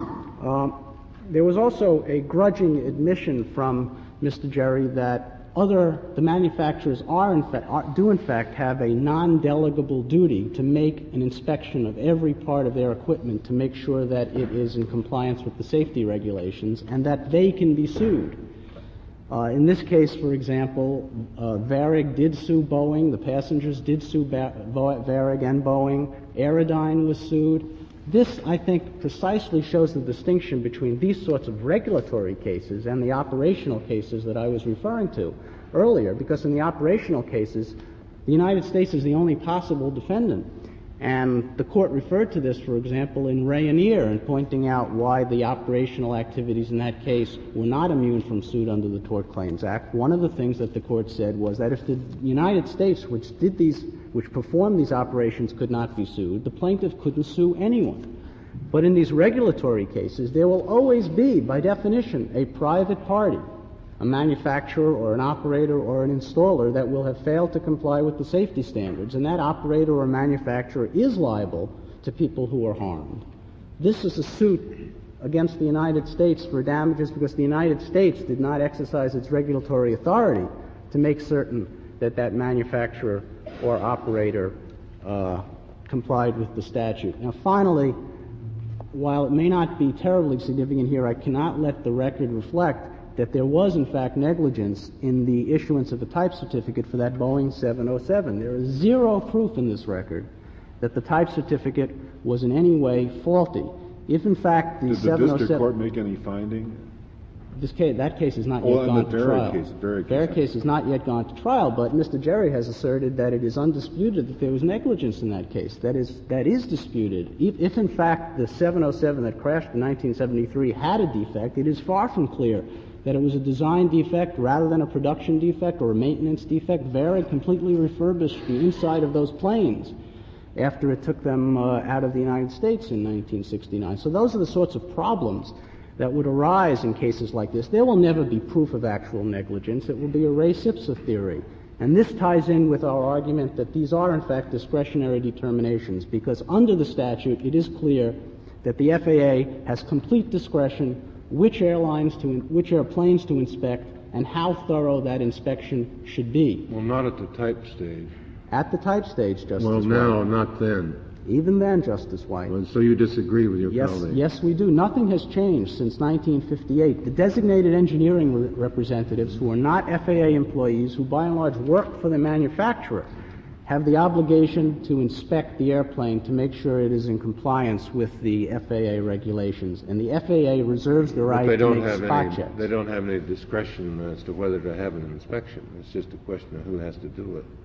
There was also a grudging admission from Mr. Jerry that the manufacturers do in fact have a non-delegable duty to make an inspection of every part of their equipment to make sure that it is in compliance with the safety regulations and that they can be sued. In this case, for example, Varig did sue Boeing, the passengers did sue Varig and Boeing, Aerodyne was sued. This, I think, precisely shows the distinction between these sorts of regulatory cases and the operational cases that I was referring to earlier, because in the operational cases, the United States is the only possible defendant. And the Court referred to this, for example, in Rayonier in pointing out why the operational activities in that case were not immune from suit under the Tort Claims Act. One of the things that the Court said was that if the United States, which performed these operations, could not be sued, the plaintiff couldn't sue anyone. But in these regulatory cases, there will always be, by definition, a private party, a manufacturer or an operator or an installer that will have failed to comply with the safety standards, and that operator or manufacturer is liable to people who are harmed. This is a suit against the United States for damages because the United States did not exercise its regulatory authority to make certain that that manufacturer or operator complied with the statute. Now, finally, while it may not be terribly significant here, I cannot let the record reflect that there was, in fact, negligence in the issuance of a type certificate for that Boeing 707. There is zero proof in this record that the type certificate was in any way faulty. If, in fact, the 707... Did the district court make any finding? That case has not yet gone to trial. Berry case has not yet gone to trial, but Mr. Jerry has asserted that it is undisputed that there was negligence in that case. That is disputed. If, in fact, the 707 that crashed in 1973 had a defect, it is far from clear that it was a design defect rather than a production defect or a maintenance defect. Berry completely refurbished the inside of those planes after it took them out of the United States in 1969. So those are the sorts of problems that would arise in cases like this. There will never be proof of actual negligence. It will be a res ipsa theory. And this ties in with our argument that these are, in fact, discretionary determinations, because under the statute it is clear that the FAA has complete discretion which airplanes to inspect and how thorough that inspection should be. Well, not at the type stage. At the type stage, Justice White. Well, now, not then. Even then, Justice White. Well, so you disagree with your colleague? Yes, we do. Nothing has changed since 1958. The designated engineering representatives who are not FAA employees, who by and large work for the manufacturer, have the obligation to inspect the airplane to make sure it is in compliance with the FAA regulations. And the FAA reserves the right to make spot checks. They don't have any discretion as to whether to have an inspection. It's just a question of who has to do it.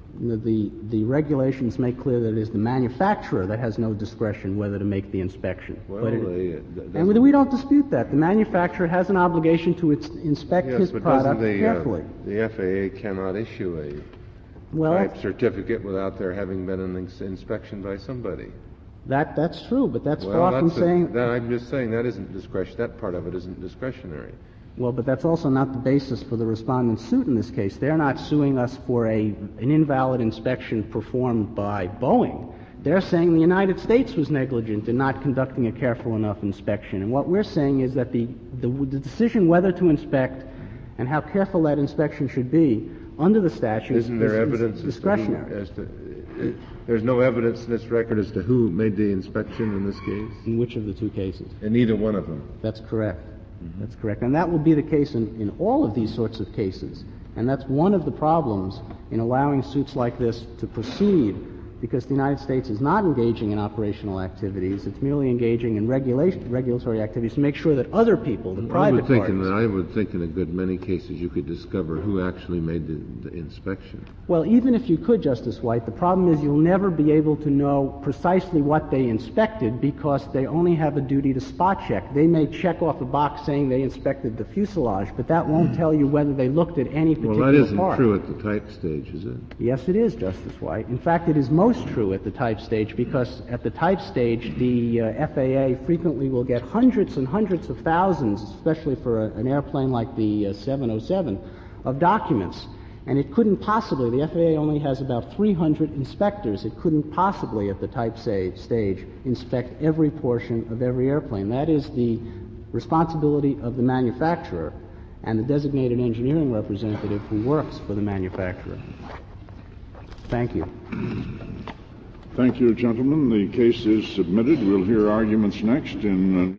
The regulations make clear that it is the manufacturer that has no discretion whether to make the inspection. Well, and we don't dispute that. The manufacturer has an obligation to inspect his product carefully. The FAA cannot issue a type certificate without there having been an inspection by somebody. That's true, but that's far from saying... I'm just saying that isn't discretion. That part of it isn't discretionary. Well, but that's also not the basis for the respondent's suit in this case. They're not suing us for an invalid inspection performed by Boeing. They're saying the United States was negligent in not conducting a careful enough inspection. And what we're saying is that the decision whether to inspect and how careful that inspection should be under the statute is discretionary. There's no evidence in this record as to who made the inspection in this case? In which of the two cases? In either one of them. That's correct. That's correct. And that will be the case in all of these sorts of cases. And that's one of the problems in allowing suits like this to proceed, because the United States is not engaging in operational activities. It's merely engaging in regulatory activities to make sure that other people, the private parties... I would think in a good many cases you could discover who actually made the inspection. Well, even if you could, Justice White, the problem is you'll never be able to know precisely what they inspected because they only have a duty to spot check. They may check off a box saying they inspected the fuselage, but that won't tell you whether they looked at any particular part. Well, that isn't true at the type stage, is it? Yes, it is, Justice White. In fact, it is most true at the type stage, because at the type stage the FAA frequently will get hundreds and hundreds of thousands, especially for an airplane like the 707, of documents. And it couldn't possibly, the FAA only has about 300 inspectors. It couldn't possibly at the type stage inspect every portion of every airplane. That is the responsibility of the manufacturer and the designated engineering representative who works for the manufacturer. Thank you. Thank you, gentlemen. The case is submitted. We'll hear arguments next in